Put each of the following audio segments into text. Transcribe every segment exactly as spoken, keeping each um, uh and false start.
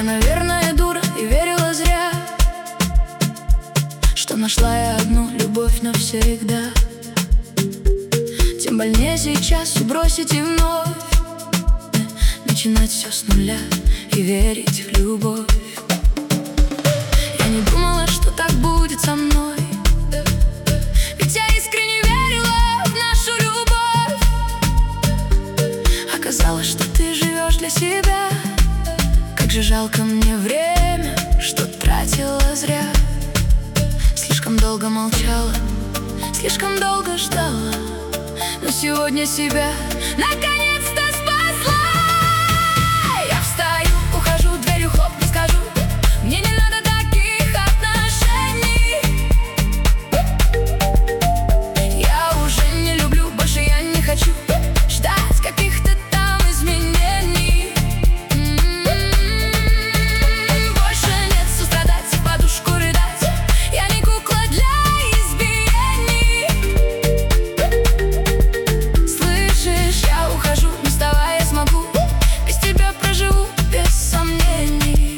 наверное, дура и верила зря, что нашла я одну любовь навсегда. Тем больнее сейчас и бросить и вновь начинать все с нуля и верить в любовь. Я не думала, что так будет со мной, ведь я искренне верила в нашу любовь. Оказалось, что ты живешь для себя. Как же жалко мне время, что тратила зря. Слишком долго молчала, слишком долго ждала, но сегодня себя наконец-то спасла. Я встаю, ухожу, дверью хлоп, не скажу: мне не надо таких отношений. Я уже не люблю, больше я не хочу ждать каких-то там изменений. М-м-м, больше нет сострадать и в подушку рыдать. Я не кукла для избиений. Слышишь, я ухожу, не вставая я смогу, без тебя проживу, без сомнений.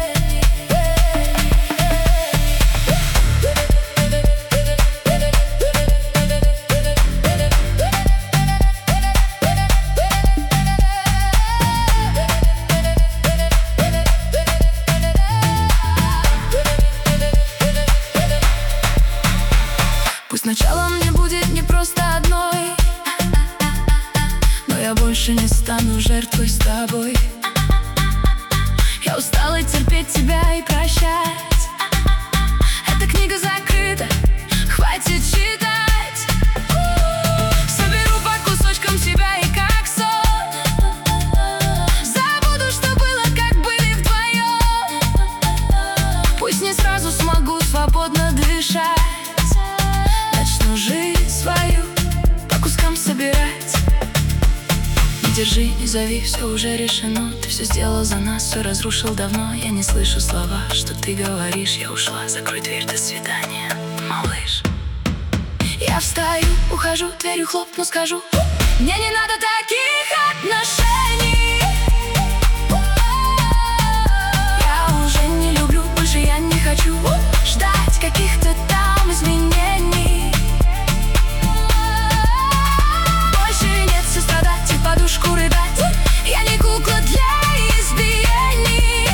Пусть сначала мне будет не просто одной, но я больше не стану жертвой с тобой. Я устала терпеть тебя и прощать. Эта книга закрыта, хватит читать. Соберу по кусочкам себя и как сон забуду, что было, как были вдвоем. Пусть не сразу смогу свободно дышать, начну жизнь свою по кускам собирать. Не держи, не зови, все уже решено. Ты все сделал за нас, все разрушил давно. Я не слышу слова, что ты говоришь. Я ушла, закрой дверь, до свидания, малыш. Я встаю, ухожу, дверью хлопну, скажу: мне не надо таких отношений. Я уже не люблю, больше я не хочу ждать каких-то там изменений. Больше нет сострадать и в подушку рыдать. Я не кукла для избиений.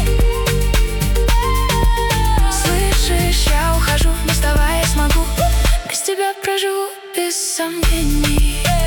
Слышишь, я ухожу, не вставая я смогу, без тебя проживу, без сомнений.